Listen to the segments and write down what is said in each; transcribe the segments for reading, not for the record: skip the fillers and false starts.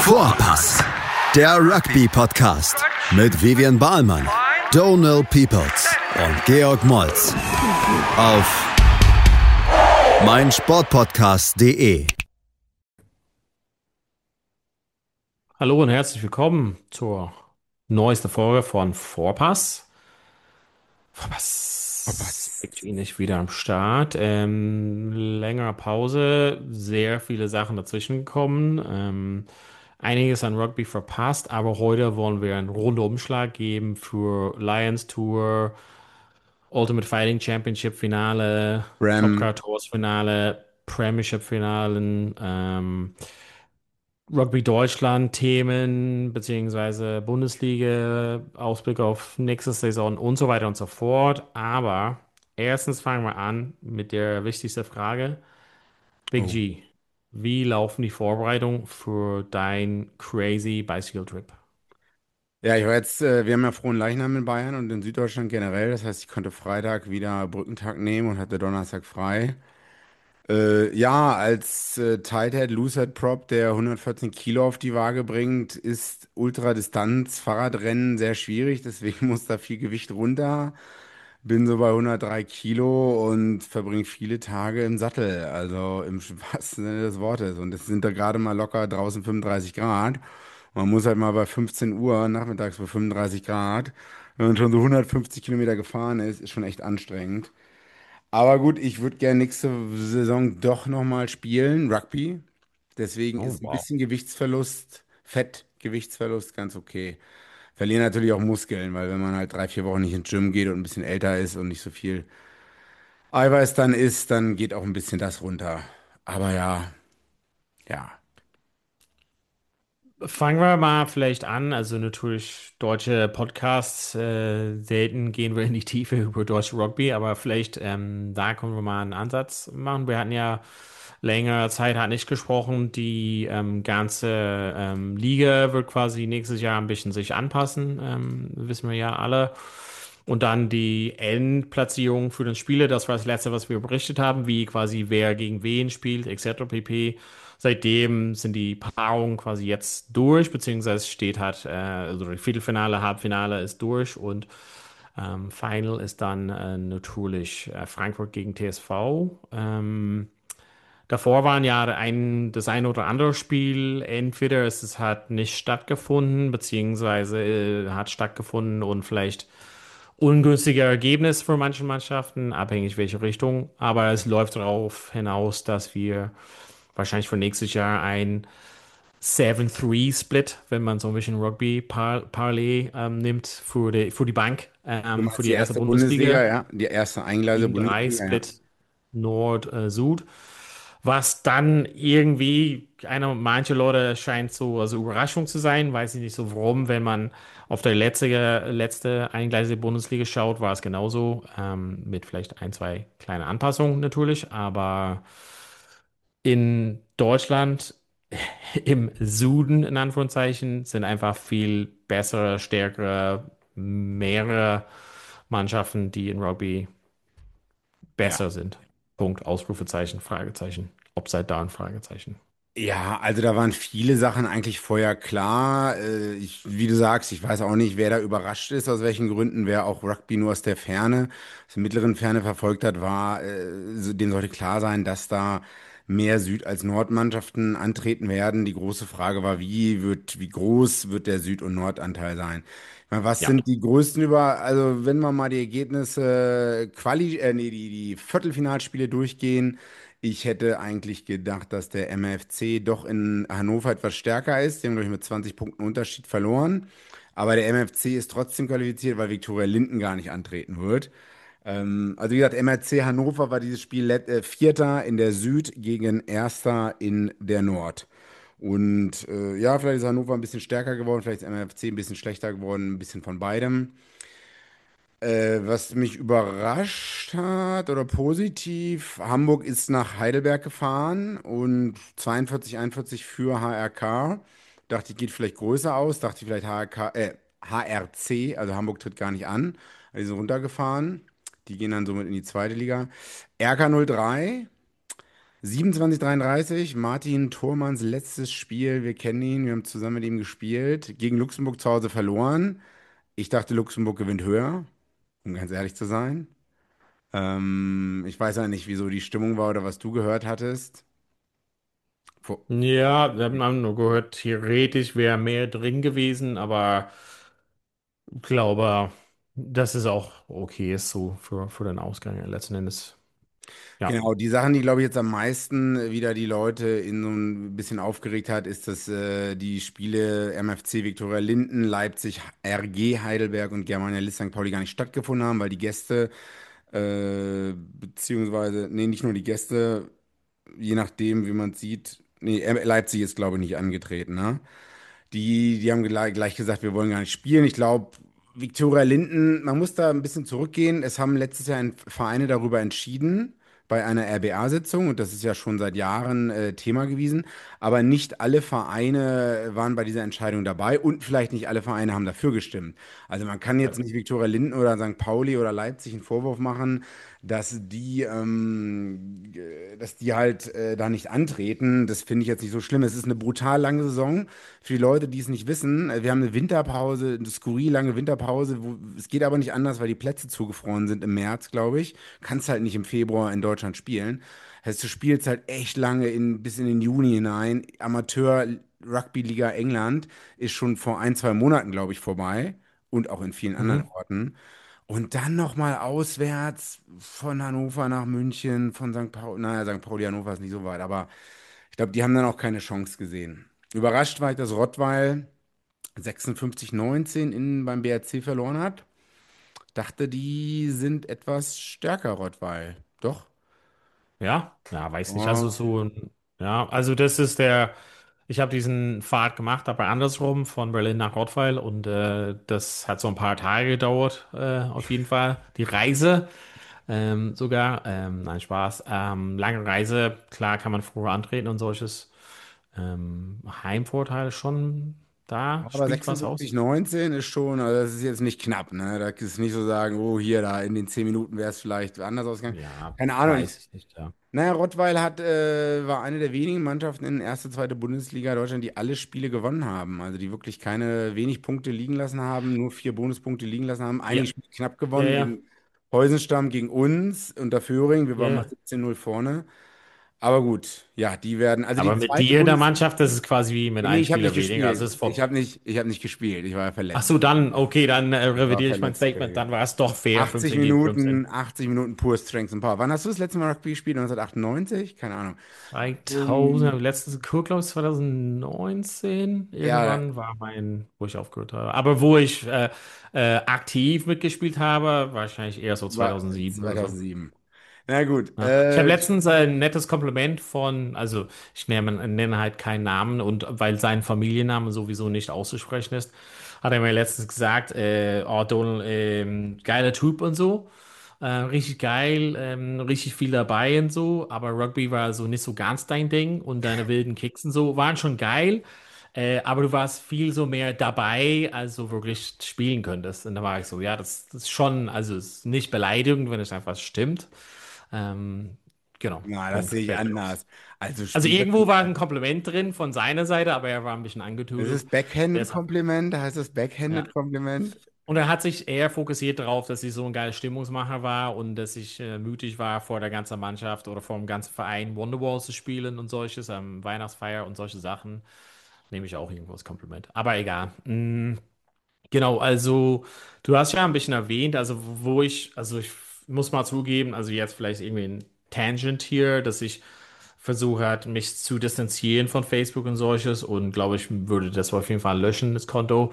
Vorpass, der Rugby-Podcast mit Vivian Bahlmann, Donald Peoples und Georg Moltz auf meinsportpodcast.de. Hallo und herzlich willkommen zur neuesten Folge von Vorpass. Vorpass, Was? Big nicht wieder am Start. Längere Pause, sehr viele Sachen dazwischen gekommen. Einiges an Rugby verpasst, aber heute wollen wir einen Rundumschlag geben für Lions Tour, Ultimate Fighting Championship Finale, Top Ram. Car Tours Finale, Premiership Finalen, Rugby Deutschland Themen beziehungsweise Bundesliga, Ausblick auf nächste Saison und so weiter und so fort. Aber erstens fangen wir an mit der wichtigsten Frage. Big Oh. G, wie laufen die Vorbereitungen für dein crazy Bicycle Trip? Ja, wir haben ja Frohen in Bayern und in Süddeutschland generell. Das heißt, ich konnte Freitag wieder Brückentag nehmen und hatte Donnerstag frei. Ja, als Tighthead, Loosehead Prop, der 114 Kilo auf die Waage bringt, ist Ultradistanz, Fahrradrennen sehr schwierig. Deswegen muss da viel Gewicht runter. Bin so bei 103 Kilo und verbringe viele Tage im Sattel, also im wahrsten Sinne des Wortes. Und es sind da gerade mal locker draußen 35 Grad. Man muss halt mal bei 15 Uhr nachmittags bei 35 Grad, wenn man schon so 150 Kilometer gefahren ist schon echt anstrengend. Aber gut, ich würde gerne nächste Saison doch nochmal spielen, Rugby. Deswegen Oh, ist ein wow. bisschen Gewichtsverlust, Fettgewichtsverlust ganz okay. Verlieren natürlich auch Muskeln, weil wenn man halt 3, 4 Wochen nicht ins Gym geht und ein bisschen älter ist und nicht so viel Eiweiß dann isst, dann geht auch ein bisschen das runter. Aber ja, ja, Fangen wir mal vielleicht an. Also natürlich deutsche Podcasts, selten gehen wir in die Tiefe über deutsche Rugby, aber vielleicht da können wir mal einen Ansatz machen. Wir hatten ja längere Zeit hat nicht gesprochen. Die ganze Liga wird quasi nächstes Jahr ein bisschen sich anpassen, wissen wir ja alle. Und dann die Endplatzierung für den Spieler, das war das Letzte, was wir berichtet haben, wie quasi wer gegen wen spielt, etc. pp. Seitdem sind die Paarungen quasi jetzt durch, beziehungsweise steht halt, also die Viertelfinale, Halbfinale ist durch und Final ist dann natürlich Frankfurt gegen TSV. Davor waren ja das ein oder andere Spiel, entweder es hat nicht stattgefunden, beziehungsweise hat stattgefunden und vielleicht ungünstiger Ergebnis für manche Mannschaften, abhängig welche Richtung. Aber es läuft darauf hinaus, dass wir wahrscheinlich für nächstes Jahr ein 7-3-Split, wenn man so ein bisschen Rugby-Parlay nimmt, für die Bank, du für meinst die die erste erste Bundesliga, Bundesliga. ja, die erste Eingleise Bundesliga, ja. 7-3-Split Nord-Süd. Was dann irgendwie, manche Leute scheint so also Überraschung zu sein, weiß ich nicht so warum, wenn man auf der letzte eingleisige Bundesliga schaut, war es genauso, mit vielleicht ein, zwei kleine Anpassungen natürlich, aber in Deutschland, im Süden in Anführungszeichen, sind einfach viel bessere, stärkere, mehrere Mannschaften, die in Rugby Ja. besser sind. Punkt, Ausrufezeichen, Fragezeichen. Upside down, Fragezeichen. Ja, also da waren viele Sachen eigentlich vorher klar. Wie du sagst, ich weiß auch nicht, wer da überrascht ist, aus welchen Gründen. Wer auch Rugby nur aus der Ferne, aus der mittleren Ferne verfolgt hat, dem sollte klar sein, dass da mehr Süd- als Nordmannschaften antreten werden. Die große Frage war, wie groß wird der Süd- und Nordanteil sein? Ich meine, was Ja, sind die größten also wenn wir mal die Ergebnisse, die Viertelfinalspiele durchgehen. Ich hätte eigentlich gedacht, dass der MFC doch in Hannover etwas stärker ist. Die haben, glaube ich, mit 20 Punkten Unterschied verloren. Aber der MFC ist trotzdem qualifiziert, weil Viktoria Linden gar nicht antreten wird. Also wie gesagt, MRC Hannover war dieses Spiel Vierter in der Süd gegen Erster in der Nord. Und ja, vielleicht ist Hannover ein bisschen stärker geworden, vielleicht ist MFC ein bisschen schlechter geworden, ein bisschen von beidem. Was mich überrascht hat oder positiv, Hamburg ist nach Heidelberg gefahren und 42-41 für HRK. Dachte ich, geht vielleicht größer aus, dachte ich vielleicht HRC, also Hamburg tritt gar nicht an. Die sind runtergefahren. Die gehen dann somit in die zweite Liga. RK 03 27:33, Martin Thormanns letztes Spiel. Wir kennen ihn, wir haben zusammen mit ihm gespielt. Gegen Luxemburg zu Hause verloren. Ich dachte, Luxemburg gewinnt höher, um ganz ehrlich zu sein. Ich weiß ja nicht, wieso die Stimmung war oder was du gehört hattest. Vor- Ja, wir haben nur gehört, theoretisch wäre mehr drin gewesen, aber ich glaube, dass es auch okay ist so für den Ausgang letzten Endes. Ja. Genau, die Sachen, die, glaube ich, jetzt am meisten wieder die Leute in so ein bisschen aufgeregt hat, ist, dass die Spiele MFC Viktoria Linden, Leipzig, RG Heidelberg und Germania List St. Pauli gar nicht stattgefunden haben, weil die Gäste, beziehungsweise, nee, nicht nur die Gäste, je nachdem, wie man es sieht, nee, Leipzig ist, glaube ich, nicht angetreten, ne? Die haben gleich gesagt, wir wollen gar nicht spielen. Ich glaube, Viktoria Linden, man muss da ein bisschen zurückgehen. Es haben letztes Jahr Vereine darüber entschieden bei einer RBA-Sitzung und das ist ja schon seit Jahren Thema gewesen. Aber nicht alle Vereine waren bei dieser Entscheidung dabei und vielleicht nicht alle Vereine haben dafür gestimmt. Also man kann jetzt nicht Viktoria Linden oder St. Pauli oder Leipzig einen Vorwurf machen, dass die halt da nicht antreten. Das finde ich jetzt nicht so schlimm. Es ist eine brutal lange Saison. Für die Leute, die es nicht wissen, wir haben eine Winterpause, eine skurril lange Winterpause. Es geht aber nicht anders, weil die Plätze zugefroren sind im März, glaube ich. Kannst halt nicht im Februar in Deutschland spielen. Heißt, du spielst halt echt lange bis in den Juni hinein. Amateur Rugby Liga England ist schon vor ein, zwei Monaten, glaube ich, vorbei. Und auch in vielen anderen Mhm. Orten. Und dann nochmal auswärts von Hannover nach München, von St. Pauli. Naja, St. Pauli, Hannover ist nicht so weit, aber ich glaube, die haben dann auch keine Chance gesehen. Überrascht war ich, dass Rottweil 56-19 beim BRC verloren hat. Dachte, die sind etwas stärker, Rottweil. Doch? Ja, weiß nicht. Also Oh, so, ja, also das ist ich habe diesen Pfad gemacht, aber andersrum von Berlin nach Rottweil und das hat so ein paar Tage gedauert, auf jeden Fall. Die Reise sogar, nein, Spaß. Lange Reise, klar kann man früher antreten und solches. Heimvorteil schon da, aber spielt was aus. 56-19 ist schon, also das ist jetzt nicht knapp, ne? Da ist nicht so sagen, oh, hier, da in den 10 Minuten wäre es vielleicht anders ausgegangen. Ja, Keine Ahnung, weiß ich nicht, ja. naja, Rottweil war eine der wenigen Mannschaften in erste, zweite Bundesliga Deutschland, die alle Spiele gewonnen haben. Also die wirklich keine wenig Punkte liegen lassen haben, nur 4 Bonuspunkte liegen lassen haben. Ja, Einige Spiele knapp ja, gewonnen ja, gegen Heusenstamm, gegen uns unter Föhring. Wir waren mal ja. 17-0 vorne. Aber gut, ja, die werden, also die Aber mit zweite dir in der Bundes... Mannschaft, das ist quasi wie mit Nee, einem ich habe nicht Spieler weniger. Also gespielt. es ist vor. Ich habe nicht gespielt. Ich war ja Ach verletzt. so, dann, okay, dann Ich war revidiere ich mein verletzt Statement. gewesen. Dann war es doch fair, 80 15 gegen 15. Minuten, 80 Minuten pur Strength and Power. Wann hast du das letzte Mal Rugby gespielt? 1998? Keine Ahnung. 2000, letztes Kur, glaube ich, 2019. Ja, Irgendwann war wo ich aufgehört habe. Aber wo ich aktiv mitgespielt habe, wahrscheinlich eher so war 2007 oder so. 2007. Na gut. Ja. Ich habe letztens ein nettes Kompliment also ich nenne halt keinen Namen und weil sein Familienname sowieso nicht auszusprechen ist, hat er mir letztens gesagt, oh Donald, geiler Typ und so. Richtig geil, richtig viel dabei und so, aber Rugby war so nicht so ganz dein Ding und deine wilden Kicks und so waren schon geil, aber du warst viel so mehr dabei, als du wirklich spielen könntest. Und da war ich so, ja, das ist schon, also es ist nicht beleidigend, wenn es einfach stimmt. Ähm, genau, Na, das Punkt, sehe ich fertig aus. anders. Also Also Spieler, irgendwo war ein Kompliment drin von seiner Seite, aber er war ein bisschen das angetudelt. ist Backhanded Deshalb, Kompliment, heißt das ja. Backhanded Kompliment? Und er hat sich eher fokussiert darauf, dass ich so ein geiler Stimmungsmacher war und dass ich mutig war, vor der ganzen Mannschaft oder vor dem ganzen Verein Wonderwall zu spielen und solches, am Weihnachtsfeier und solche Sachen. Nehme ich auch irgendwo als Kompliment. Aber egal. Genau, also du hast ja ein bisschen erwähnt, also ich muss mal zugeben, also jetzt vielleicht irgendwie ein Tangent hier, dass ich versuche halt, mich zu distanzieren von Facebook und solches und glaube, ich würde das auf jeden Fall löschen, das Konto.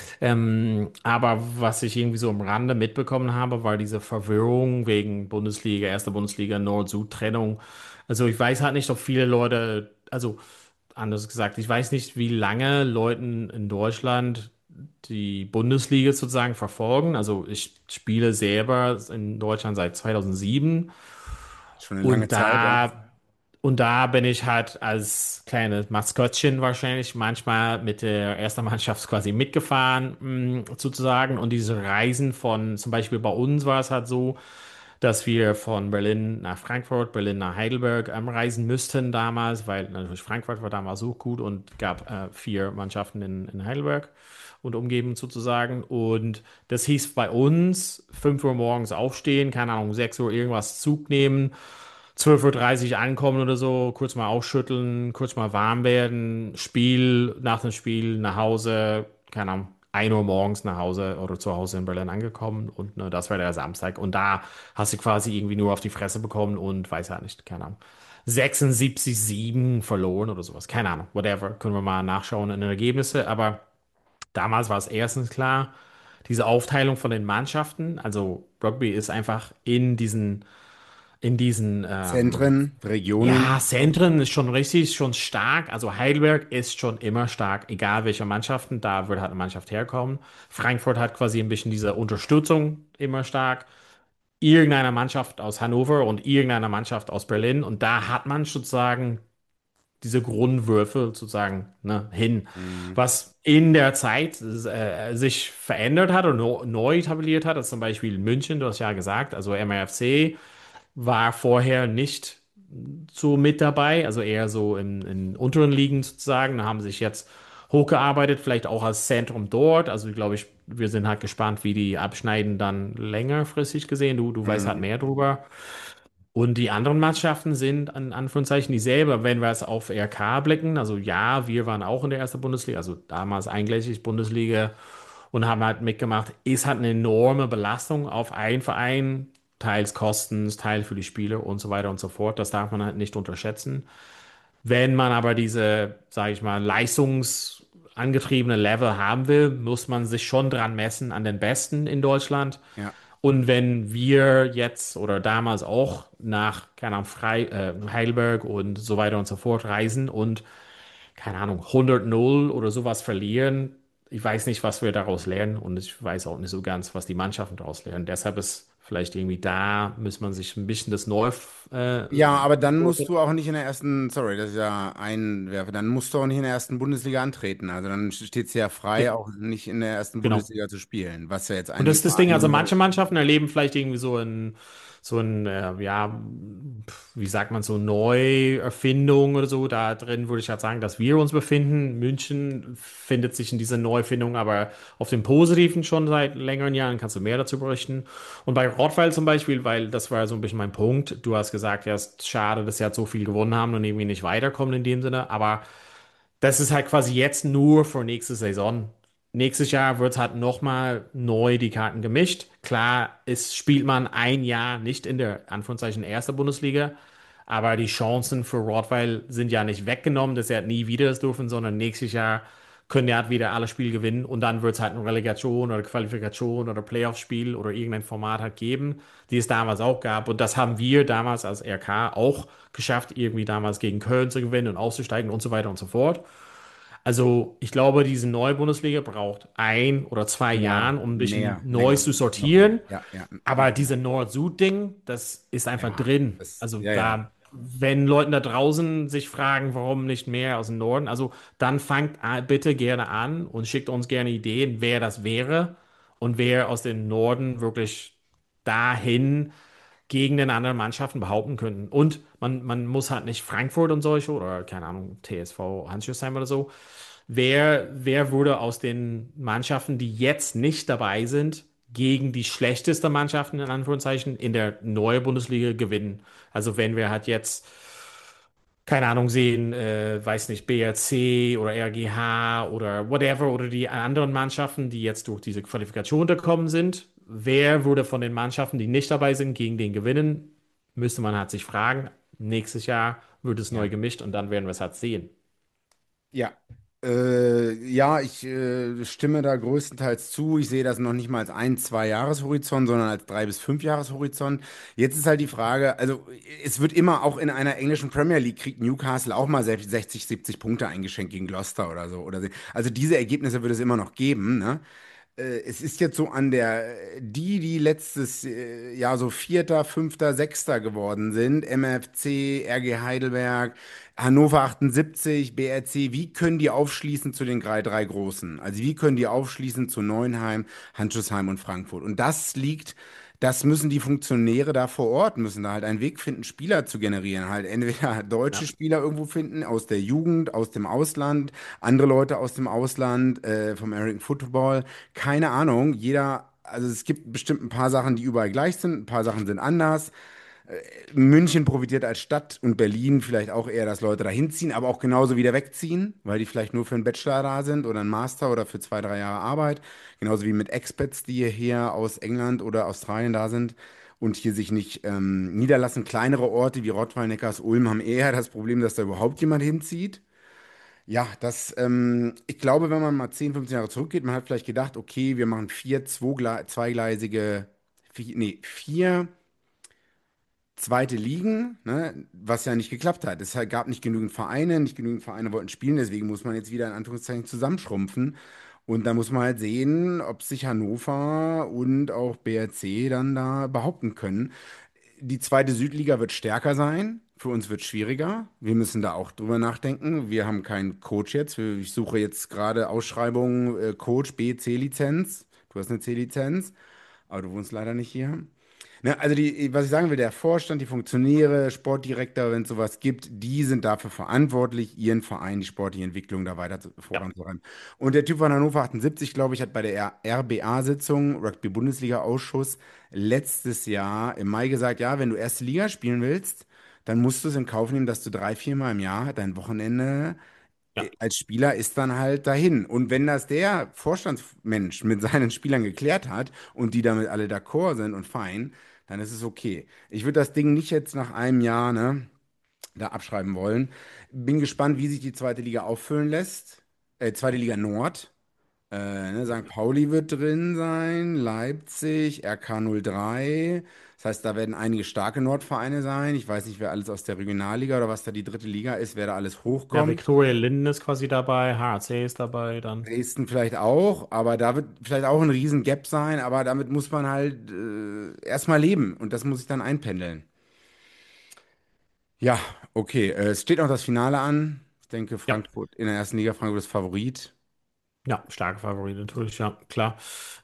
Aber was ich irgendwie so am Rande mitbekommen habe, war diese Verwirrung wegen Bundesliga, erste Bundesliga, Nord-Süd-Trennung. Also ich weiß halt nicht, ob viele Leute, also anders gesagt, ich weiß nicht, wie lange Leuten in Deutschland die Bundesliga sozusagen verfolgen. Also ich spiele selber in Deutschland seit 2007 Schon eine lange und Zeit, ja. da bin ich halt als kleines Maskottchen wahrscheinlich manchmal mit der ersten Mannschaft quasi mitgefahren, sozusagen. Und diese Reisen von, zum Beispiel bei uns war es halt so, dass wir von Berlin nach Frankfurt, Berlin nach Heidelberg reisen müssten damals, weil natürlich Frankfurt war damals so gut und gab 4 Mannschaften in Heidelberg und umgeben sozusagen. Und das hieß bei uns 5 Uhr morgens aufstehen, keine Ahnung, 6 Uhr irgendwas Zug nehmen, 12:30 Uhr ankommen oder so, kurz mal ausschütteln, kurz mal warm werden, Spiel, nach dem Spiel nach Hause, keine Ahnung, 1 Uhr morgens nach Hause oder zu Hause in Berlin angekommen und ne, das war der Samstag. Und da hast du quasi irgendwie nur auf die Fresse bekommen und weiß ja nicht, keine Ahnung. 76-7 verloren oder sowas. Keine Ahnung, whatever. Können wir mal nachschauen in den Ergebnissen. Aber damals war es erstens klar, diese Aufteilung von den Mannschaften, also Rugby ist einfach in diesen Zentren, Regionen. ja, Zentren ist schon richtig, schon stark. Also Heidelberg ist schon immer stark, egal welche Mannschaften, da wird halt eine Mannschaft herkommen. Frankfurt hat quasi ein bisschen diese Unterstützung immer stark. Irgendeine Mannschaft aus Hannover und irgendeine Mannschaft aus Berlin. Und da hat man sozusagen diese Grundwürfe sozusagen ne, hin. Mhm. Was in der Zeit sich verändert hat und neu etabliert hat, ist zum Beispiel München, du hast ja gesagt, also MRFC war vorher nicht so mit dabei, also eher so in unteren Ligen sozusagen, haben sich jetzt hochgearbeitet, vielleicht auch als Zentrum dort. Also glaube ich, wir sind halt gespannt, wie die abschneiden dann längerfristig gesehen. Du weißt halt Mhm. mehr drüber. Und die anderen Mannschaften sind an Anführungszeichen dieselbe. Wenn wir es auf RK blicken, also ja, wir waren auch in der ersten Bundesliga, also damals eingleisig Bundesliga und haben halt mitgemacht, ist halt eine enorme Belastung auf einen Verein, teils Kosten, teils für die Spieler und so weiter und so fort. Das darf man halt nicht unterschätzen. Wenn man aber diese, sage ich mal, leistungsangetriebene Level haben will, muss man sich schon dran messen an den Besten in Deutschland. Ja. Und wenn wir jetzt oder damals auch nach, keine Ahnung, Heidelberg und so weiter und so fort reisen und, keine Ahnung, 100-0 oder sowas verlieren, ich weiß nicht, was wir daraus lernen und ich weiß auch nicht so ganz, was die Mannschaften daraus lernen. Deshalb ist vielleicht irgendwie da, muss man sich ein bisschen das neu Ja, aber dann musst du auch nicht in der ersten, sorry, das ist ja einwerfe, dann musst du auch nicht in der ersten Bundesliga antreten. Also dann steht es ja frei, ja, auch nicht in der ersten genau. Bundesliga zu spielen, was ja jetzt Und das einige ist das Ding, Vereine also nur. manche Mannschaften erleben vielleicht irgendwie so ein, ja, wie sagt man, so Neuerfindung oder so. Da drin würde ich halt sagen, dass wir uns befinden. München findet sich in dieser Neufindung, aber auf dem Positiven schon seit längeren Jahren. Kannst du mehr dazu berichten? Und bei Rottweil zum Beispiel, weil das war so ein bisschen mein Punkt. Du hast gesagt, ja, es ist schade, dass sie halt so viel gewonnen haben und irgendwie nicht weiterkommen in dem Sinne, aber das ist halt quasi jetzt nur für nächste Saison. Nächstes Jahr wird halt nochmal neu die Karten gemischt. Klar, spielt man ein Jahr nicht in der Anführungszeichen erster Bundesliga, aber die Chancen für Rottweil sind ja nicht weggenommen, dass er halt nie wieder das dürfen, sondern nächstes Jahr können die halt wieder alle Spiele gewinnen und dann wird es halt eine Relegation oder Qualifikation oder Playoff-Spiel oder irgendein Format halt geben, die es damals auch gab. Und das haben wir damals als RK auch geschafft, irgendwie damals gegen Köln zu gewinnen und auszusteigen und so weiter und so fort. Also ich glaube, diese neue Bundesliga braucht 1 oder 2 Jahren, um ein bisschen Mehr, neu länger, zu noch mehr. sortieren. Ja, ja, Aber diese Nord-Süd-Ding, das ist einfach ja, drin. Also ja, ja. da, wenn Leute da draußen sich fragen, warum nicht mehr aus dem Norden, also dann fangt bitte gerne an und schickt uns gerne Ideen, wer das wäre und wer aus dem Norden wirklich dahin gegen den anderen Mannschaften behaupten könnten. Und man muss halt nicht Frankfurt und solche oder keine Ahnung, TSV Hansjusheim oder so. Wer würde aus den Mannschaften, die jetzt nicht dabei sind, gegen die schlechteste Mannschaften in Anführungszeichen in der neuen Bundesliga gewinnen? Also wenn wir halt jetzt keine Ahnung, sehen, weiß nicht, BRC oder RGH oder whatever oder die anderen Mannschaften, die jetzt durch diese Qualifikation gekommen sind. Wer würde von den Mannschaften, die nicht dabei sind, gegen den gewinnen? Müsste man halt sich fragen. Nächstes Jahr wird es neu Ja. gemischt und dann werden wir es halt sehen. Ja, ja, ich stimme da größtenteils zu. Ich sehe das noch nicht mal als 1, 2 Jahreshorizont, sondern als 3 bis 5 Jahreshorizont. Jetzt ist halt die Frage, also es wird immer auch in einer englischen Premier League kriegt Newcastle auch mal 60, 70 Punkte eingeschenkt gegen Gloucester oder so. Also diese Ergebnisse wird es immer noch geben, ne? Es ist jetzt so an die letztes Jahr so Vierter, Fünfter, Sechster geworden sind, MFC, RG Heidelberg, Hannover 78, BRC, wie können die aufschließen zu den drei Großen? Also wie können die aufschließen zu Neuenheim, Handschuhsheim und Frankfurt? Und das liegt Das müssen die Funktionäre da vor Ort, müssen da halt einen Weg finden, Spieler zu generieren. Halt entweder deutsche Ja, Spieler irgendwo finden, aus der Jugend, aus dem Ausland, andere Leute aus dem Ausland, vom American Football. Keine Ahnung. Also es gibt bestimmt ein paar Sachen, die überall gleich sind, ein paar Sachen sind anders. München profitiert als Stadt und Berlin vielleicht auch eher, dass Leute da hinziehen, aber auch genauso wieder wegziehen, weil die vielleicht nur für einen Bachelor da sind oder einen Master oder für 2, 3 Jahre Arbeit. Genauso wie mit Expats, die hier aus England oder Australien da sind und hier sich nicht niederlassen. Kleinere Orte wie Rottweil, Neckars, Ulm haben eher das Problem, dass da überhaupt jemand hinzieht. Ja, ich glaube, wenn man mal 10, 15 Jahre zurückgeht, man hat vielleicht gedacht, okay, wir machen zweigleisige, vier zweite Ligen, ne, was ja nicht geklappt hat. Gab nicht genügend Vereine wollten spielen, deswegen muss man jetzt wieder in Anführungszeichen zusammenschrumpfen. Und da muss man halt sehen, ob sich Hannover und auch BRC dann da behaupten können. Die zweite Südliga wird stärker sein. Für uns wird es schwieriger. Wir müssen da auch drüber nachdenken. Wir haben keinen Coach jetzt. Ich suche jetzt gerade Ausschreibungen, Coach B, C-Lizenz. Du hast eine C-Lizenz, aber du wohnst leider nicht hier. Ne, also was ich sagen will, der Vorstand, die Funktionäre, Sportdirektor, wenn es sowas gibt, die sind dafür verantwortlich, ihren Verein, die sportliche Entwicklung da weiter ja, voranzutreiben. Und der Typ von Hannover 78, glaube ich, hat bei der RBA-Sitzung, Rugby-Bundesliga-Ausschuss, letztes Jahr im Mai gesagt, ja, wenn du erste Liga spielen willst, dann musst du es in Kauf nehmen, dass du 3, 4 Mal im Jahr dein Wochenende ja. als Spieler ist dann halt dahin. Und wenn das der Vorstandsmensch mit seinen Spielern geklärt hat und die damit alle d'accord sind und fein, dann ist es okay. Ich würde das Ding nicht jetzt nach einem Jahr, ne, da abschreiben wollen. Bin gespannt, wie sich die zweite Liga auffüllen lässt. Zweite Liga Nord. Ne, St. Pauli wird drin sein, Leipzig, RK 03. Das heißt, da werden einige starke Nordvereine sein. Ich weiß nicht, wer alles aus der Regionalliga oder was da die dritte Liga ist, wer da alles Ja, hochkommt. Viktoria Linden ist quasi dabei, HC ist dabei dann. Dresden vielleicht auch, aber da wird vielleicht auch ein riesen Gap sein, aber damit muss man halt erstmal leben und das muss ich dann einpendeln. Ja, okay. Es steht auch das Finale an. Ich denke, Ja. Frankfurt in der ersten Liga, Frankfurt ist Favorit. Ja, starke Favorit natürlich, ja, klar.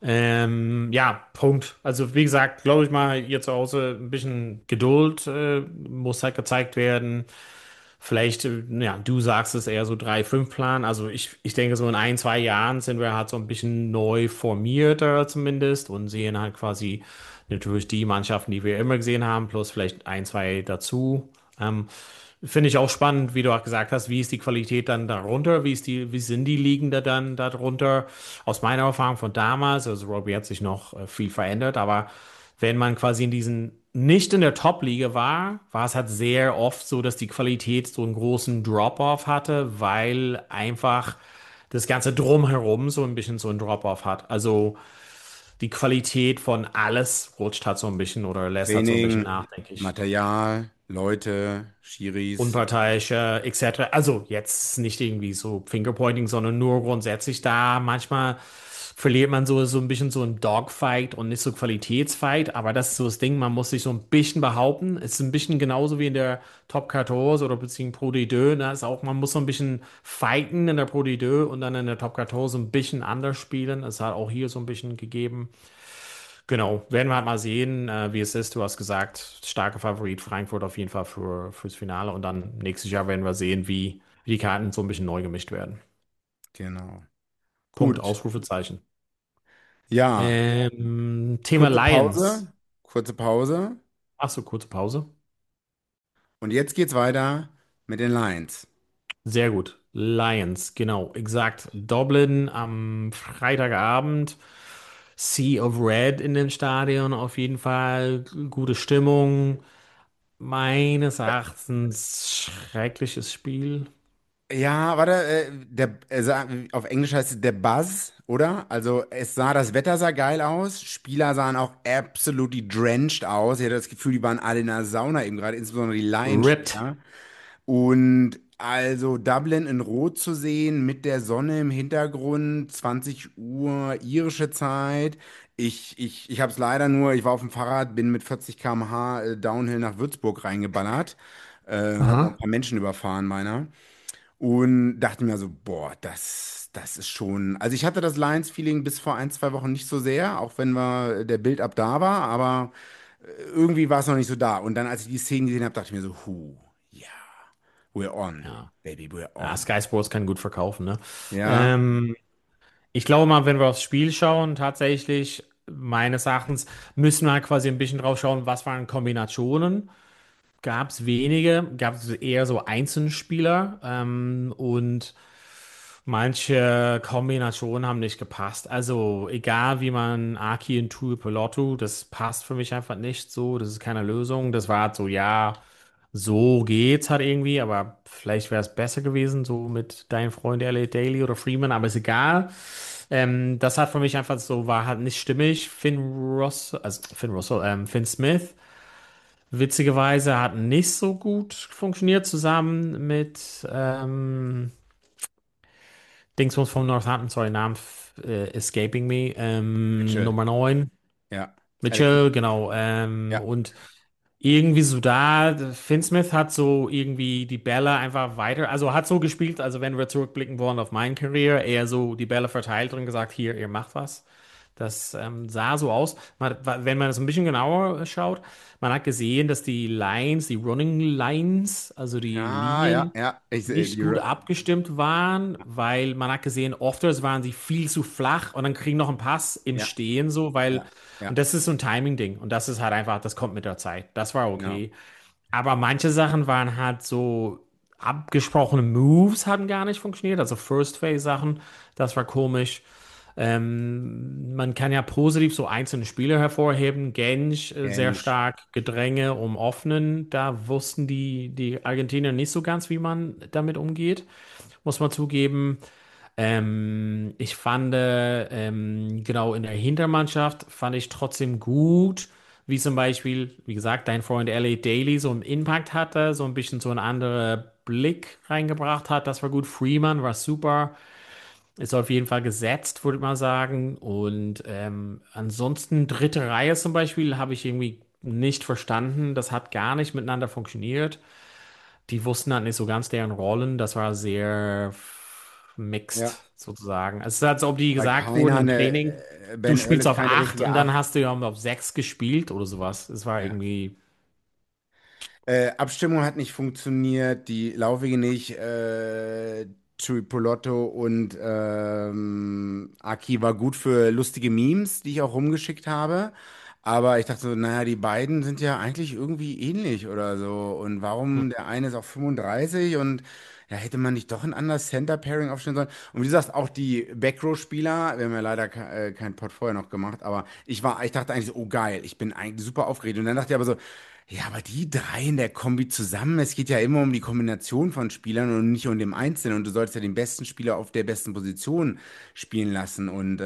Ja, Punkt. Also wie gesagt, glaube ich mal, hier zu Hause ein bisschen Geduld muss halt gezeigt werden. Vielleicht, ja, du sagst es eher so 3-5 Plan. Also ich denke, so in 1, 2 Jahren sind wir halt so ein bisschen neu formierter zumindest und sehen halt quasi natürlich die Mannschaften, die wir immer gesehen haben, plus vielleicht 1, 2 dazu. Finde ich auch spannend, wie du auch gesagt hast, wie ist die Qualität dann darunter, wie sind die Ligen da dann darunter? Aus meiner Erfahrung von damals, also Robbie hat sich noch viel verändert, aber wenn man quasi nicht in der Top-Liga war es halt sehr oft so, dass die Qualität so einen großen Drop-off hatte, weil einfach das ganze Drumherum so ein bisschen so einen Drop-off hat. Also die Qualität von alles rutscht halt so ein bisschen oder lässt halt so ein bisschen Training, nach, denke ich. Material, Leute, Schiris. Unparteiisch, etc. Also jetzt nicht irgendwie so Fingerpointing, sondern nur grundsätzlich da. Manchmal verliert man so ein bisschen so ein Dogfight und nicht so Qualitätsfight, aber das ist so das Ding, man muss sich so ein bisschen behaupten. Es ist ein bisschen genauso wie in der Top 14 oder beziehungsweise Pro D2, ne? Ist auch, man muss so ein bisschen fighten in der Pro D2 und dann in der Top 14 so ein bisschen anders spielen. Es hat auch hier so ein bisschen gegeben. Genau, werden wir halt mal sehen, wie es ist. Du hast gesagt, starker Favorit Frankfurt auf jeden Fall fürs Finale und dann nächstes Jahr werden wir sehen, wie die Karten so ein bisschen neu gemischt werden. Genau. Punkt, Gut. Ausrufezeichen. Ja, Thema kurze Lions. Pause. Kurze Pause. Ach so, kurze Pause. Und jetzt geht's weiter mit den Lions. Sehr gut. Lions, genau, exakt. Dublin am Freitagabend. Sea of Red in dem Stadion auf jeden Fall. Gute Stimmung. Meines Erachtens schreckliches Spiel. Ja, warte, auf Englisch heißt es der Buzz, oder? Also das Wetter sah geil aus, Spieler sahen auch absolutely drenched aus. Ich hatte das Gefühl, die waren alle in der Sauna eben gerade, insbesondere die Ripped. Lions-Spieler. Und also Dublin in Rot zu sehen, mit der Sonne im Hintergrund, 20 Uhr irische Zeit. Ich habe es leider nur, ich war auf dem Fahrrad, bin mit 40 km/h Downhill nach Würzburg reingeballert, habe auch ein Aha. paar Menschen überfahren, meiner. Und dachte mir so, boah, das ist schon. Also ich hatte das Lions-Feeling bis vor ein, zwei Wochen nicht so sehr, auch wenn der Build-up da war, aber irgendwie war es noch nicht so da. Und dann, als ich die Szenen gesehen habe, dachte ich mir so, ja, we're on, Ja. baby, we're Ja, on. Sky Sports kann gut verkaufen, ne? Ja, Ähm, Ich glaube mal, wenn wir aufs Spiel schauen, tatsächlich, meines Erachtens, müssen wir halt quasi ein bisschen drauf schauen, was waren Kombinationen. Gab es wenige, gab es eher so Einzelspieler und manche Kombinationen haben nicht gepasst. Also egal wie man Aki und Tui Pelotto, das passt für mich einfach nicht so. Das ist keine Lösung. Das war halt so, ja, so geht's halt irgendwie, aber vielleicht wäre es besser gewesen, so mit deinen Freunden LA Daily oder Freeman, aber ist egal. Das hat für mich einfach so, war halt nicht stimmig. Finn Smith. Witzigerweise hat nicht so gut funktioniert zusammen mit Dingsbums von Northampton, sorry, Name escaping me, Mitchell, Nummer 9 ja. Alex, Mitchell, genau, ja, und irgendwie so da, Finn Smith hat so irgendwie die Bälle einfach weiter, also hat so gespielt, also wenn wir zurückblicken wollen auf meine Karriere, eher so die Bälle verteilt und gesagt, hier, ihr macht was. Das sah so aus. Wenn man das ein bisschen genauer schaut, man hat gesehen, dass die Lines, die Running Lines, also die ja, ja, Linien, ja. nicht gut abgestimmt waren, weil man hat gesehen, oftmals waren sie viel zu flach und dann kriegen noch einen Pass im Ja, Stehen so, weil, ja, ja, und das ist so ein Timing-Ding und das ist halt einfach, das kommt mit der Zeit. Das war genau. okay. Aber manche Sachen waren halt so, abgesprochene Moves hatten gar nicht funktioniert, also First Phase-Sachen, das war komisch. Man kann ja positiv so einzelne Spieler hervorheben. Gensch, sehr Gensch. stark Gedränge um Offenen. Da wussten die Argentinier nicht so ganz, wie man damit umgeht, muss man zugeben. Ich fand, genau in der Hintermannschaft fand ich trotzdem gut, wie zum Beispiel, wie gesagt, dein Freund L.A. Daly so einen Impact hatte, so ein bisschen so einen anderen Blick reingebracht hat. Das war gut. Freeman war super. Ist auf jeden Fall gesetzt, würde ich mal sagen. Und ansonsten, dritte Reihe zum Beispiel, habe ich irgendwie nicht verstanden. Das hat gar nicht miteinander funktioniert. Die wussten halt nicht so ganz deren Rollen. Das war sehr Ja. mixed, sozusagen. Es ist, als ob die Weil gesagt wurden keiner im Training, du Ben Earl spielst ist auf keine 8 richtige und dann 8. hast du ja auf 6 gespielt oder sowas. Es war Ja. irgendwie, Abstimmung hat nicht funktioniert, die Laufwege nicht. Polotto und Aki war gut für lustige Memes, die ich auch rumgeschickt habe. Aber ich dachte so, naja, die beiden sind ja eigentlich irgendwie ähnlich oder so. Und hm, warum der eine ist auch 35 und ja, hätte man nicht doch ein anderes Center-Pairing aufstellen sollen? Und wie du sagst, auch die Backrow-Spieler, wir haben ja leider kein Pod vorher noch gemacht, aber ich dachte eigentlich so, oh geil, ich bin eigentlich super aufgeregt. Und dann dachte ich aber so, ja, aber die drei in der Kombi zusammen, es geht ja immer um die Kombination von Spielern und nicht um den Einzelnen. Und du solltest ja den besten Spieler auf der besten Position spielen lassen. Und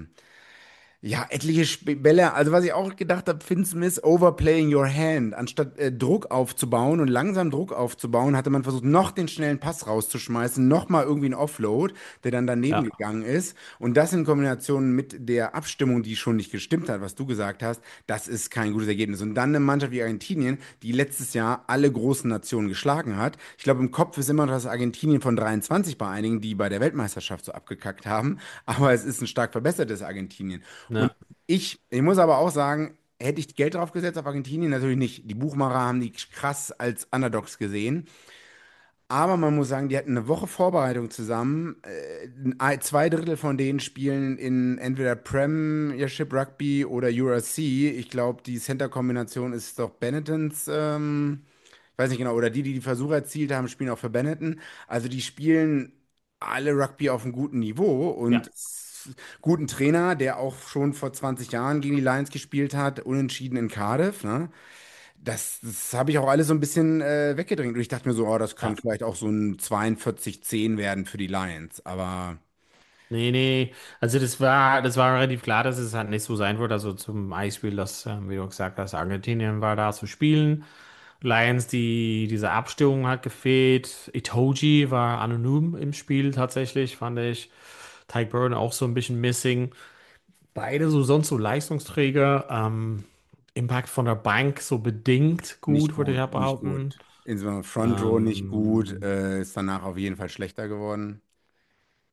ja, etliche Bälle. Also was ich auch gedacht habe, Finn Smith, overplaying your hand. Anstatt Druck aufzubauen und langsam Druck aufzubauen, hatte man versucht, noch den schnellen Pass rauszuschmeißen, noch mal irgendwie einen Offload, der dann daneben ja. gegangen ist. Und das in Kombination mit der Abstimmung, die schon nicht gestimmt hat, was du gesagt hast, das ist kein gutes Ergebnis. Und dann eine Mannschaft wie Argentinien, die letztes Jahr alle großen Nationen geschlagen hat. Ich glaube, im Kopf ist immer noch das Argentinien von 23 bei einigen, die bei der Weltmeisterschaft so abgekackt haben. Aber es ist ein stark verbessertes Argentinien. Und Ja. ich muss aber auch sagen, hätte ich Geld drauf gesetzt auf Argentinien? Natürlich nicht. Die Buchmacher haben die krass als Underdogs gesehen. Aber man muss sagen, die hatten eine Woche Vorbereitung zusammen. Zwei Drittel von denen spielen in entweder Premiership Rugby oder URC. Ich glaube, die Center-Kombination ist doch Benettons, ich weiß nicht genau, oder die Versuche erzielt haben, spielen auch für Benetton. Also die spielen alle Rugby auf einem guten Niveau und Ja. guten Trainer, der auch schon vor 20 Jahren gegen die Lions gespielt hat, unentschieden in Cardiff, ne? Das habe ich auch alles so ein bisschen weggedrängt. Und ich dachte mir so, oh, das kann Ja. vielleicht auch so ein 42-10 werden für die Lions. Aber Nee, nee, also das war relativ klar, dass es halt nicht so sein wird. Also zum Beispiel, dass, wie du gesagt hast, Argentinien war da zu spielen. Lions, diese Abstimmung hat gefehlt. Itoji war anonym im Spiel tatsächlich, fand ich. Tyke Byrne auch so ein bisschen missing. Beide so sonst so Leistungsträger. Impact von der Bank so bedingt nicht gut, würde ich ja gut, nicht behaupten. gut. Insbesondere Front Row nicht gut. Ähm, Ist danach auf jeden Fall schlechter geworden.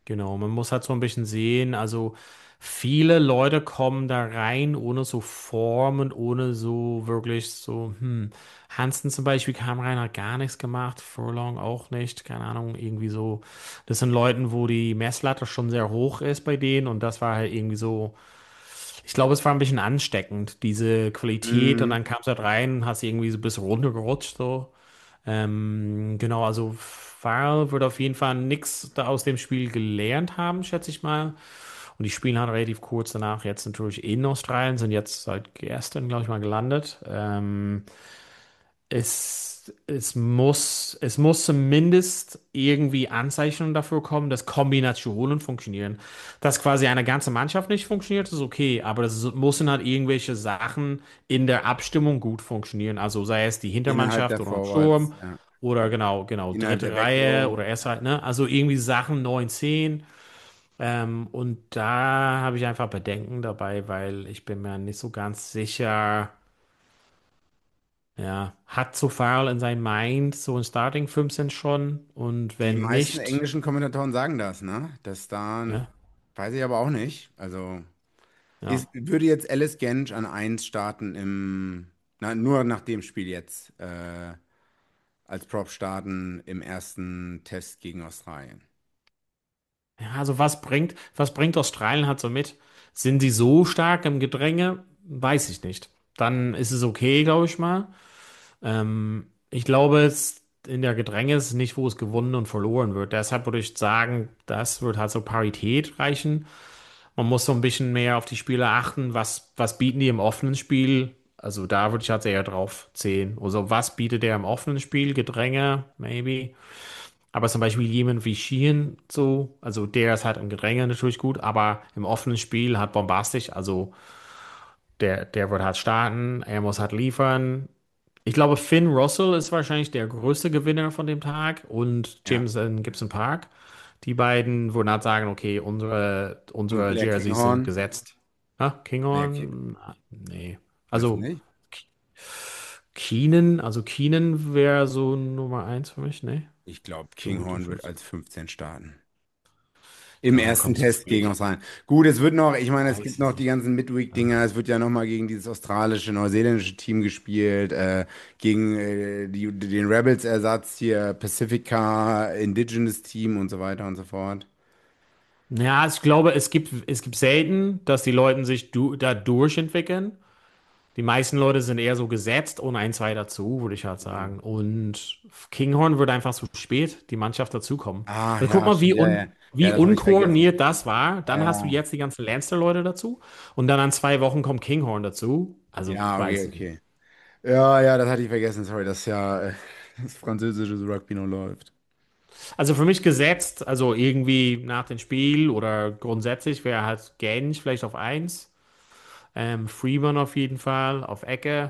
Genau, man muss halt so ein bisschen sehen, also viele Leute kommen da rein ohne so Form und ohne so wirklich so, Hansen zum Beispiel kam rein, hat gar nichts gemacht, Furlong auch nicht, keine Ahnung, irgendwie so. Das sind Leute, wo die Messlatte schon sehr hoch ist bei denen und das war halt irgendwie so, ich glaube, es war ein bisschen ansteckend, diese Qualität und Mhm. dann kamst du halt rein, hast irgendwie so ein bisschen runtergerutscht so. Genau, also Farrell wird auf jeden Fall nichts da aus dem Spiel gelernt haben, schätze ich mal. Und die spielen halt relativ kurz danach jetzt natürlich in Australien, sind jetzt seit gestern, glaube ich, mal gelandet. Es muss zumindest irgendwie Anzeichnungen dafür kommen, dass Kombinationen funktionieren. Dass quasi eine ganze Mannschaft nicht funktioniert, ist okay, aber müssen halt irgendwelche Sachen in der Abstimmung gut funktionieren. Also sei es die Innerhalb der Hintermannschaft oder ein Forwards, Sturm ja. oder genau, Innerhalb der dritte Reihe Backrow. oder erst halt, ne? Also irgendwie Sachen 9 10. Und da habe ich einfach Bedenken dabei, weil ich bin mir nicht so ganz sicher. Ja, hat so Farrell in seinem Mind so ein Starting 15 schon? Und Die wenn meisten nicht, englischen Kommentatoren sagen das, ne? Das da, ja, weiß ich aber auch nicht. Also, ja. würde jetzt Alice Gensch an eins starten nur nach dem Spiel jetzt, als Prop starten im ersten Test gegen Australien. Ja, also was bringt Australien halt so mit? Sind sie so stark im Gedränge? Weiß ich nicht. Dann ist es okay, glaube ich mal. Ich glaube, in der Gedränge ist es nicht, wo es gewonnen und verloren wird. Deshalb würde ich sagen, das wird halt so Parität reichen. Man muss so ein bisschen mehr auf die Spieler achten. Was bieten die im offenen Spiel? Also da würde ich halt eher drauf zählen. Also was bietet der im offenen Spiel? Gedränge, maybe. Aber zum Beispiel jemand wie Sheehan so, also der ist halt im Gedränge natürlich gut, aber im offenen Spiel hat bombastisch, also der wird halt starten, er muss halt liefern. Ich glaube, Finn Russell ist wahrscheinlich der größte Gewinner von dem Tag und Ja. Jameson Gibson Park. Die beiden würden halt sagen, okay, Und unsere Blair Jerseys sind Kinghorn. gesetzt. Ha? Blair Ki Kinghorn? Nee. Meinst du Also nicht? Keenan wäre so Nummer eins für mich, ne? Ich glaube, So die Kinghorn wird fünf. als 15 starten. Im Ja, dann ersten kommt zu Test gegen spät. Australien. Gut, es wird noch, ich meine, es gibt Weiß ich noch die nicht. ganzen Midweek-Dinger. Es wird ja noch mal gegen dieses australische, neuseeländische Team gespielt, gegen den Rebels-Ersatz hier, Pacifica, Indigenous Team und so weiter und so fort. Ja, ich glaube, es gibt selten, dass die Leute sich da durchentwickeln. Die meisten Leute sind eher so gesetzt und ein, zwei dazu, würde ich halt Ja. sagen. Und Kinghorn wird einfach zu spät die Mannschaft dazukommen. Ah, Weil guck ja, mal, wie, stimmt, ja, un, ja. Ja, wie das habe ich vergessen. unkoordiniert das war. Ja, Dann hast du ja, jetzt die ganzen Lancer-Leute dazu. Und dann an 2 Wochen kommt Kinghorn dazu. Also, ja, okay, weiß ich nicht. okay. Ja, ja, das hatte ich vergessen, sorry, dass ja das französische Rugby noch läuft. Also für mich gesetzt, also irgendwie nach dem Spiel oder grundsätzlich wäre halt Gensch vielleicht auf eins. Freeman auf jeden Fall auf Ecke.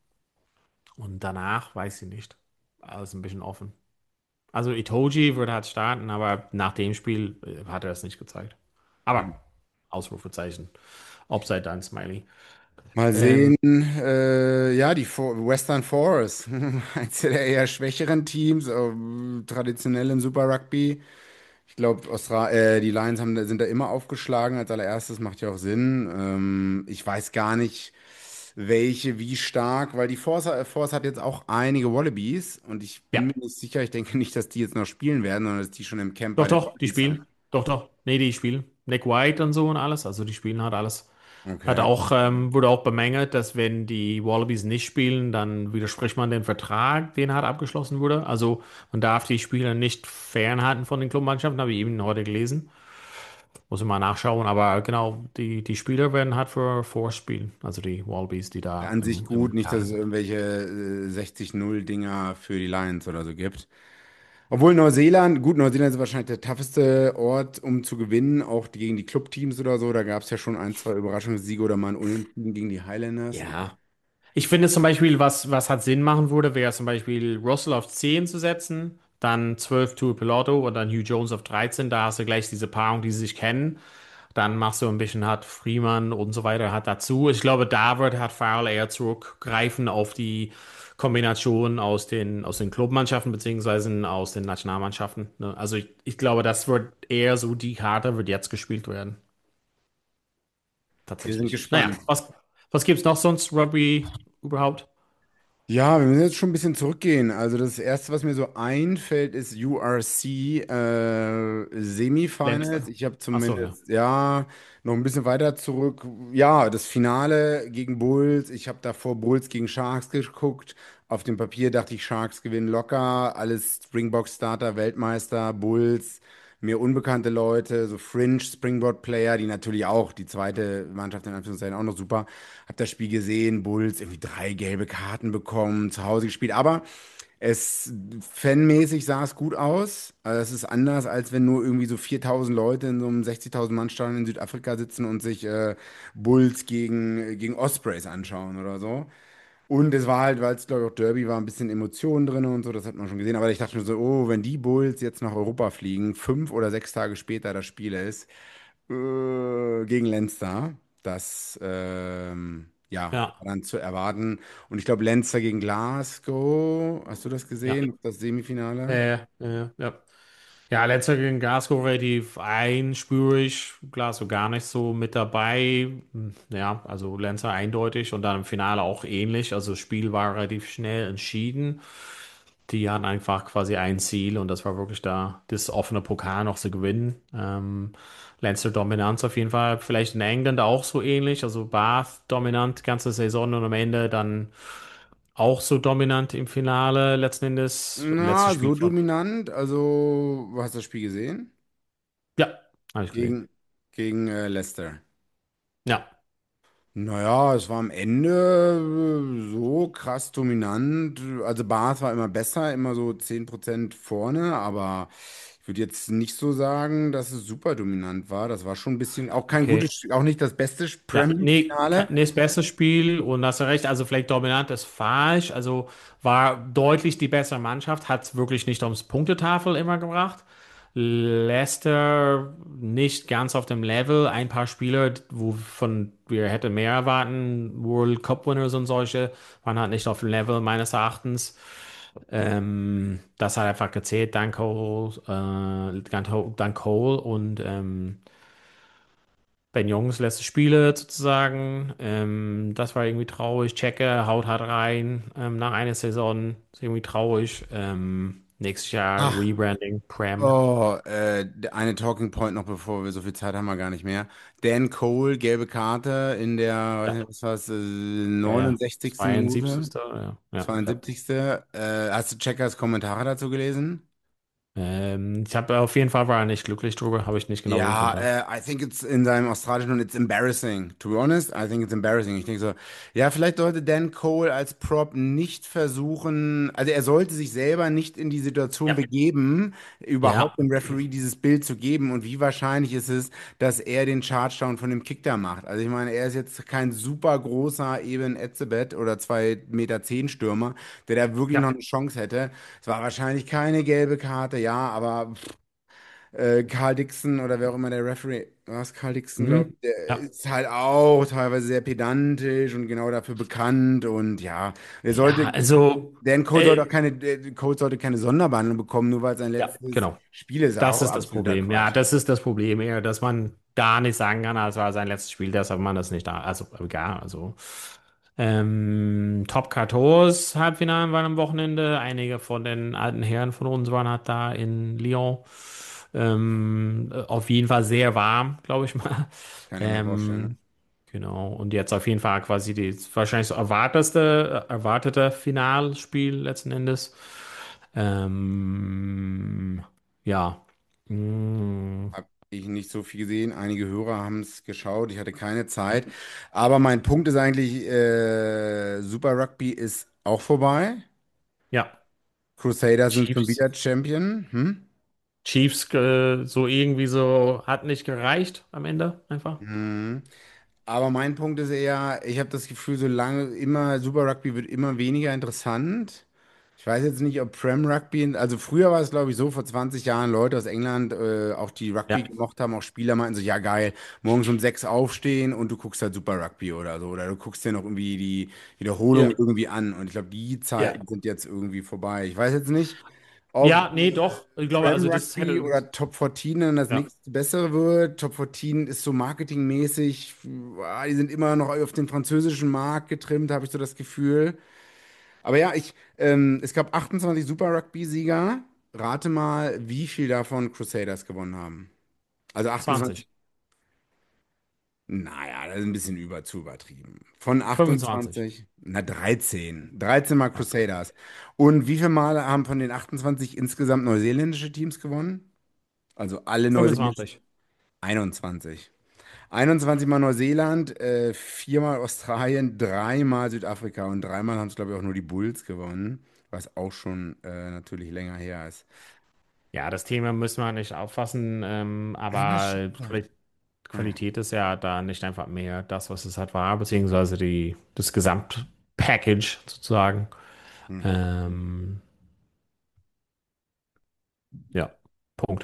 Und danach weiß ich nicht. Alles ein bisschen offen. Also Itoji würde halt starten, aber nach dem Spiel hat er es nicht gezeigt. Aber Ausrufezeichen. Upside Down Smiley. Mal Ähm, sehen, ja, Western Force, eins der eher schwächeren Teams, traditionell im Super Rugby. Ich glaube, die Lions sind da immer aufgeschlagen als allererstes, macht ja auch Sinn. Ich weiß gar nicht, welche wie stark, weil die Force hat jetzt auch einige Wallabies und ich ja, bin mir nicht sicher, ich denke nicht, dass die jetzt noch spielen werden, sondern dass die schon im Camp doch, bei den doch, die Wallabies sind. spielen. Doch, doch. Nee, die spielen. Nick White und so und alles. Also die spielen halt alles. Okay. Wurde auch bemängelt, dass wenn die Wallabies nicht spielen, dann widerspricht man dem Vertrag, den halt abgeschlossen wurde. Also man darf die Spieler nicht fernhalten von den Clubmannschaften, habe ich eben heute gelesen. Muss ich mal nachschauen, aber genau, die Spieler werden halt für Force spielen. Also die Wallabies, die da An sich im gut, nicht, dass Kader es sind. irgendwelche 60-0-Dinger für die Lions oder so gibt. Obwohl Neuseeland, gut, Neuseeland ist wahrscheinlich der tougheste Ort, um zu gewinnen, auch gegen die Clubteams oder so. Da gab es ja schon ein, zwei Überraschungssiege oder mal ein Unentschieden gegen die Highlanders. Ja. Ich finde zum Beispiel, was halt Sinn machen würde, wäre zum Beispiel Russell auf 10 zu setzen, dann 12 Tour Piloto und dann Hugh Jones auf 13. Da hast du gleich diese Paarung, die sie sich kennen. Dann machst du ein bisschen halt Freeman und so weiter hat dazu. Ich glaube, da wird halt Farrell eher zurückgreifen auf die Kombination aus den Clubmannschaften beziehungsweise aus den Nationalmannschaften. Ne? Also ich glaube, das wird eher so, die Karte wird jetzt gespielt werden. Wir sind Tatsächlich. Naja, gespannt. was gibt's noch sonst, Rugby überhaupt? Ja, wir müssen jetzt schon ein bisschen zurückgehen. Also das Erste, was mir so einfällt, ist URC Semifinals. Leinster. Ich habe Ach so, ja. zumindest, ja, noch ein bisschen weiter zurück. Ja, das Finale gegen Bulls. Ich habe davor Bulls gegen Sharks geguckt. Auf dem Papier dachte ich, Sharks gewinnen locker. Alles Springboks-Starter, Weltmeister, Bulls. Mir unbekannte Leute, so Fringe Springboard-Player, die natürlich auch, die zweite Mannschaft in Anführungszeichen auch noch super. Hab das Spiel gesehen, Bulls irgendwie 3 gelbe Karten bekommen, zu Hause gespielt, aber fanmäßig sah es gut aus. Also es ist anders, als wenn nur irgendwie so 4.000 Leute in so einem 60.000 Mann Stadion in Südafrika sitzen und sich Bulls gegen Ospreys anschauen oder so. Und es war halt, weil es glaube ich auch Derby war, ein bisschen Emotionen drin und so, das hat man schon gesehen. Aber ich dachte mir so, oh, wenn die Bulls jetzt nach Europa fliegen, 5 oder 6 Tage später das Spiel ist, gegen Leinster, das ja, Ja, war dann zu erwarten. Und ich glaube, Leinster gegen Glasgow, hast du das ja. gesehen, das Semifinale? Ja. Ja, letzter gegen Glasgow relativ einspürig, Glasgow gar nicht so mit dabei. Ja, also Lenzer eindeutig und dann im Finale auch ähnlich. Also das Spiel war relativ schnell entschieden. Die hatten einfach quasi ein Ziel und das war wirklich da, das offene Pokal noch zu gewinnen. Leinster Dominanz auf jeden Fall. Vielleicht in England auch so ähnlich. Also Bath dominant ganze Saison und am Ende dann auch so dominant im Finale letzten Endes. Letztes Na, Spiel so von. dominant. Also, du hast das Spiel gesehen? Ja, habe ich gesehen. Gegen, gegen Leicester. Ja, Naja, es war am Ende so krass dominant. Also Bath war immer besser, immer so 10% vorne, aber ich würde jetzt nicht so sagen, dass es super dominant war. Das war schon ein bisschen, auch kein okay. gutes, auch nicht das beste Ja, Premier League-Finale. nee, das beste Spiel und hast du recht, also vielleicht dominant ist falsch, also war deutlich die bessere Mannschaft, hat es wirklich nicht ums Punktetafel immer gebracht. Leicester nicht ganz auf dem Level, ein paar Spieler, wovon wir hätten mehr erwarten, World Cup Winners und solche, waren halt nicht auf dem Level meines Erachtens. Das hat einfach gezählt, dank Cole und Ben Jungs letzte Spiele sozusagen. Das war irgendwie traurig. Checke haut hart rein nach einer Saison. Ist irgendwie traurig. Nächstes Jahr Ach, Rebranding, Prem. oh, eine Talking Point noch, bevor wir so viel Zeit haben wir gar nicht mehr. Dan Cole, gelbe Karte in der, weiß Ja, nicht, was war's, ja. 69. Minute, 72. Ja. 72. Hast du Checkers Kommentare dazu gelesen? Ich habe auf jeden Fall war er nicht glücklich drüber, habe ich nicht genau Ja, geguckt. Ja. I think it's in seinem australischen und it's embarrassing. To be honest, I think it's embarrassing. Ich denke so, ja, vielleicht sollte Dan Cole als Prop nicht versuchen, also er sollte sich selber nicht in die Situation Ja, begeben, überhaupt ja, dem Referee dieses Bild zu geben. Und wie wahrscheinlich ist es, dass er den Chargedown von dem Kick da macht? Also ich meine, er ist jetzt kein super großer Eben Etzebeth oder 2,10 Meter Stürmer, der da wirklich noch ja. eine Chance hätte. Es war wahrscheinlich keine gelbe Karte, ja, aber Carl Dixon oder wer auch immer der Referee, was Carl Dixon, glaube Mhm. ich, der Ja. ist halt auch teilweise sehr pedantisch und genau dafür bekannt und ja, er Ja, sollte, also, Dan Cole sollte auch keine, Cole sollte keine Sonderbehandlung bekommen, nur weil es sein ja, letztes genau. Spiel ist, Das auch ist das absoluter Problem. Ja, Quatsch. das ist das Problem eher, dass man gar nicht sagen kann, als war sein letztes Spiel, deshalb man das nicht da. Also egal, also Top 14 Halbfinalen waren am Wochenende. Einige von den alten Herren von uns waren halt da in Lyon. Auf jeden Fall sehr warm, glaube ich mal. Kann ich mir vorstellen. Ne? Ähm, genau. Und jetzt auf jeden Fall quasi die wahrscheinlich so erwartete Finalspiel letzten Endes. Ähm, ja. Mm, Hab ich nicht so viel gesehen. Einige Hörer haben es geschaut. Ich hatte keine Zeit. Aber mein Punkt ist eigentlich, Super Rugby ist auch vorbei. ja. Crusaders sind schon Chiefs. wieder Champion. Hm? Chiefs so irgendwie so hat nicht gereicht am Ende einfach. Mhm. Aber mein Punkt ist eher, ich habe das Gefühl, solange immer Super Rugby wird immer weniger interessant. Ich weiß jetzt nicht, ob Prem Rugby, also früher war es, glaube ich, so, vor 20 Jahren Leute aus England, auch die Rugby Ja, gemocht haben, auch Spieler meinten so, ja geil, morgens um 6 aufstehen und du guckst halt Super Rugby oder so. Oder du guckst dir noch irgendwie die Wiederholung ja, irgendwie an. Und ich glaube, die ja. Zeiten sind jetzt irgendwie vorbei. Ich weiß jetzt nicht, ob Ja, nee, doch. Ich glaube, Prem also das Rugby hätte. oder Top 14 dann das Ja. nächste Bessere wird. Top 14 ist so marketingmäßig, die sind immer noch auf den französischen Markt getrimmt, habe ich so das Gefühl. Aber ja, es gab 28 Super Rugby-Sieger. Rate mal, wie viel davon Crusaders gewonnen haben. Also 28. 20, Naja, das ist ein bisschen zu übertrieben. Von 25, 28, na 13. 13 Mal Crusaders. Und wie viele Mal haben von den 28 insgesamt neuseeländische Teams gewonnen? Also alle neuseeländischen. 25. 21. 21 Mal Neuseeland, 4 Mal Australien, 3 Mal Südafrika und 3 Mal haben es, glaube ich, auch nur die Bulls gewonnen, was auch schon natürlich länger her ist. Ja, das Thema müssen wir nicht auffassen, Eine aber Scheiße. Ja. Qualität ist ja da nicht einfach mehr das, was es halt war, beziehungsweise das Gesamtpackage sozusagen. Hm. Ähm, ja, Punkt.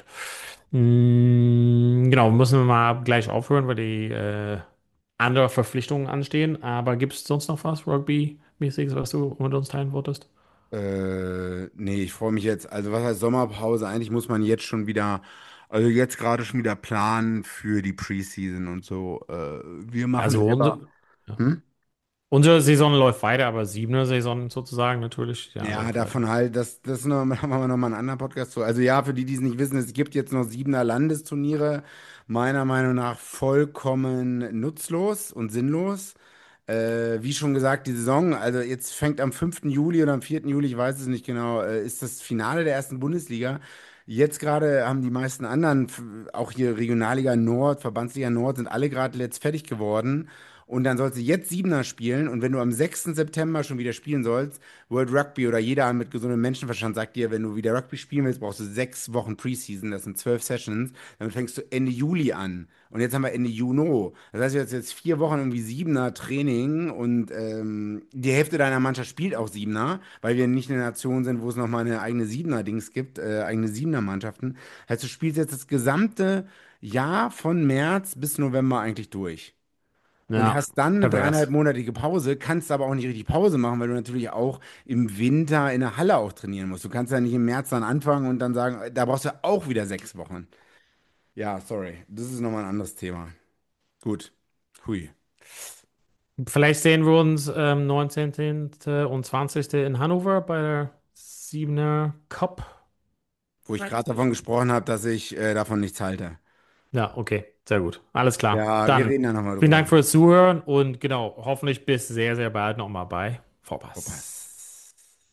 Genau, müssen wir mal gleich aufhören, weil die andere Verpflichtungen anstehen. Aber gibt es sonst noch was Rugby-mäßiges, was du mit uns teilen wolltest? Nee, ich freue mich jetzt. Also, was heißt Sommerpause? Eigentlich muss man jetzt schon wieder, also jetzt gerade schon wieder planen für die Preseason und so. Wir machen Also selber. ja. Hm? Unsere Saison läuft weiter, aber siebene Saison sozusagen natürlich, ja, Ja, läuft weiter. davon halt, das noch, haben wir noch mal einen anderen Podcast zu. Also ja, für die, die es nicht wissen, es gibt jetzt noch 7er Landesturniere, meiner Meinung nach vollkommen nutzlos und sinnlos. Wie schon gesagt, die Saison, also jetzt fängt am 5. Juli oder am 4. Juli, ich weiß es nicht genau, ist das Finale der ersten Bundesliga. Jetzt gerade haben die meisten anderen, auch hier Regionalliga Nord, Verbandsliga Nord, sind alle gerade jetzt fertig geworden. Und dann sollst du jetzt Siebener spielen. Und wenn du am 6. September schon wieder spielen sollst, World Rugby oder jeder mit gesundem Menschenverstand sagt dir, wenn du wieder Rugby spielen willst, brauchst du 6 Wochen Preseason, das sind 12 Sessions. Damit fängst du Ende Juli an. Und jetzt haben wir Ende Juni. Das heißt, jetzt 4 Wochen irgendwie Siebener Training und die Hälfte deiner Mannschaft spielt auch Siebener, weil wir nicht eine Nation sind, wo es nochmal eine eigene Siebener-Dings gibt, eigene Siebener-Mannschaften. Heißt, du spielst jetzt das gesamte Jahr von März bis November eigentlich durch und Ja, hast dann eine pervers. 3,5-monatige Pause, kannst aber auch nicht richtig Pause machen, weil du natürlich auch im Winter in der Halle auch trainieren musst. Du kannst ja nicht im März dann anfangen und dann sagen, da brauchst du auch wieder 6 Wochen. Ja, sorry, das ist nochmal ein anderes Thema. Gut. Hui. Vielleicht sehen wir uns 19. und 20. in Hannover bei der Siebener Cup. Wo ich gerade davon gesprochen habe, dass ich davon nichts halte. Ja, okay, sehr gut. Alles klar. Ja, wir Dann reden ja nochmal vielen drüber. Dank fürs Zuhören und genau, hoffentlich bis sehr, sehr bald nochmal bei Vorpass. Verpasst.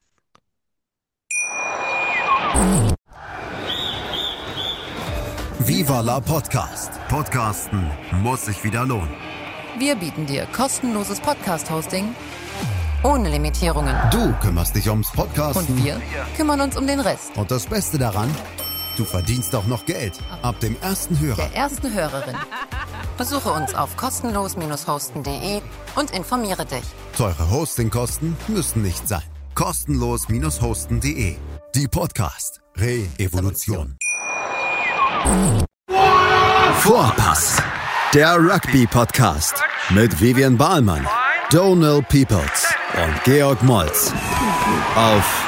Viva la Podcast. Podcasten muss sich wieder lohnen. Wir bieten dir kostenloses Podcast-Hosting ohne Limitierungen. Du kümmerst dich ums Und Podcasten. wir kümmern uns um den Rest. Und das Beste daran, du verdienst auch noch Geld. Ab dem ersten Hörer. Der ersten Hörerin. Besuche uns auf kostenlos-hosten.de und informiere dich. Teure Hostingkosten müssen nicht sein. Kostenlos-hosten.de. Die Podcast Re-Evolution. Vorpass. Der Rugby-Podcast mit Vivian Bahlmann, Donald Peoples und Georg Moltz auf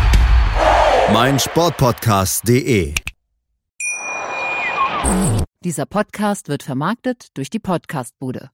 meinsportpodcast.de. Dieser Podcast wird vermarktet durch die Podcastbude.